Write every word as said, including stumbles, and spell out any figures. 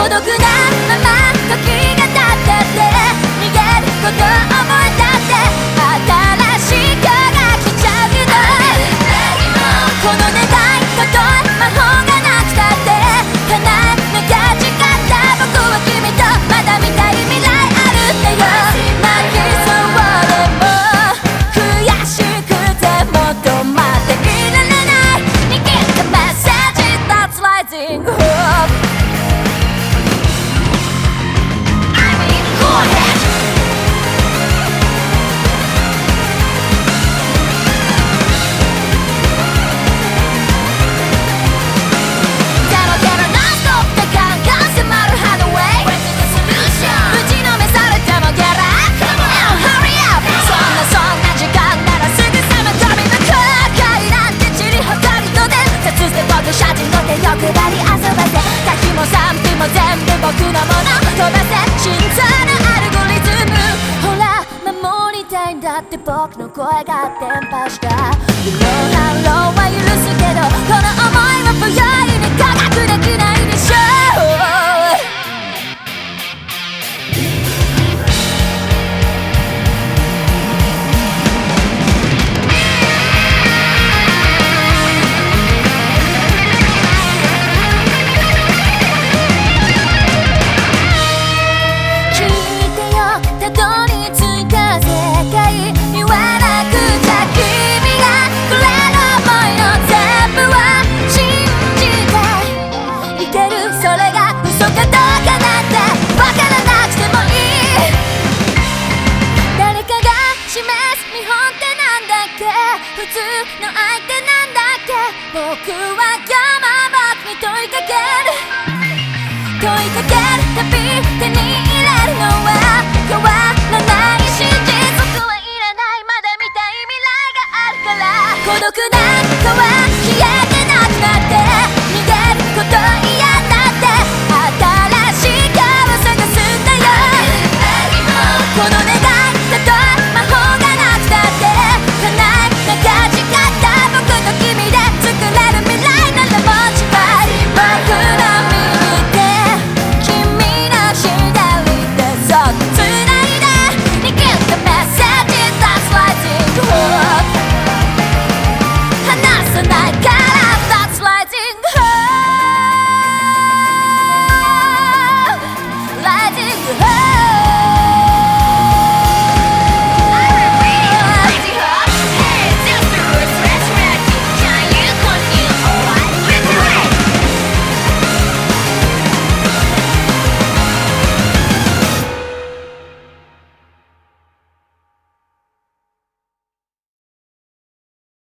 孤独なまま時が経ったって逃げることを思い出って新しい今日が来ちゃうけどこの願いたとえ魔法がなくたって叶えなきゃ誓った僕は君とまだ見たい未来あるんだよ泣きそうでも悔しくても止まっていられない握ったメッセージ That's rising hope欲張り遊ばせ滝も賛否も全部僕のもの飛ばせ心臓のアルゴリズムほら守りたいんだって僕の声が伝播した夢の反論は許すけどこの想いは不用意に科学できないでしょ普通の相手なんだっけ僕は今日も僕に問いかける問いかけるたび手に入れるのは変わらない真実僕はいらないまだ見たい未来があるから孤独な変わ